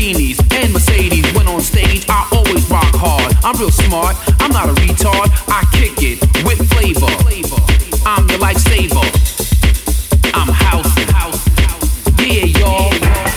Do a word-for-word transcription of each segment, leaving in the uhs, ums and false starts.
Lamborghinis and Mercedes. When on stage, I always rock hard. I'm real smart, I'm not a retard. I kick it with flavor. I'm your lifesaver. I'm housing. Yeah, y'all.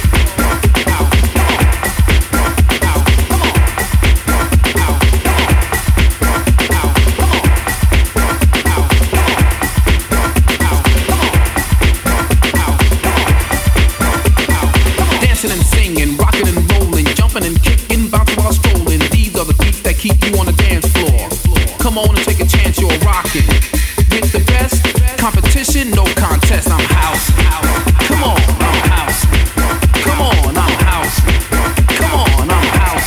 And singing, rocking and rolling, jumping and kicking, bouncing while strolling. These are the beats that keep you on the dance floor. Come on and take a chance, you're rocking. With the best, competition, no contest. I'm house. Come on, I'm house. Come on, I'm house. Come on, I'm house.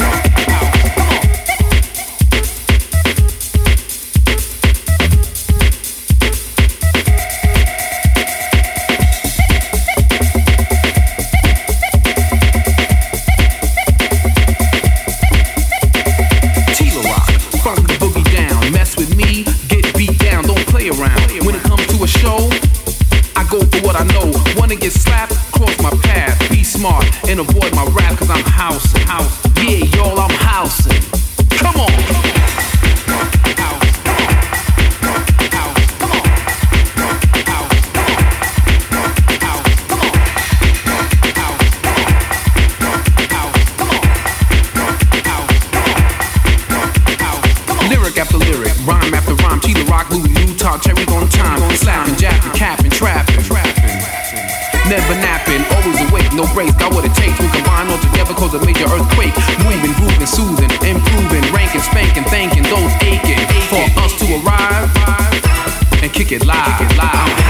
I know, wanna get slapped, cross my path, be smart, and avoid my rap, cause I'm housing, house. Yeah, y'all, I'm housing. Come on. Lyric after lyric, rhyme after rhyme, Chila Rock, Louie, Utah, cherries on time, slapping, japping, capping, trapping. Never napping, always awake, no breaks. Got what it takes, we combine all together, cause a major earthquake. Moving, grooving, soothing, improving, ranking, spanking, thanking those aching for us to arrive and kick it live. Kick it live.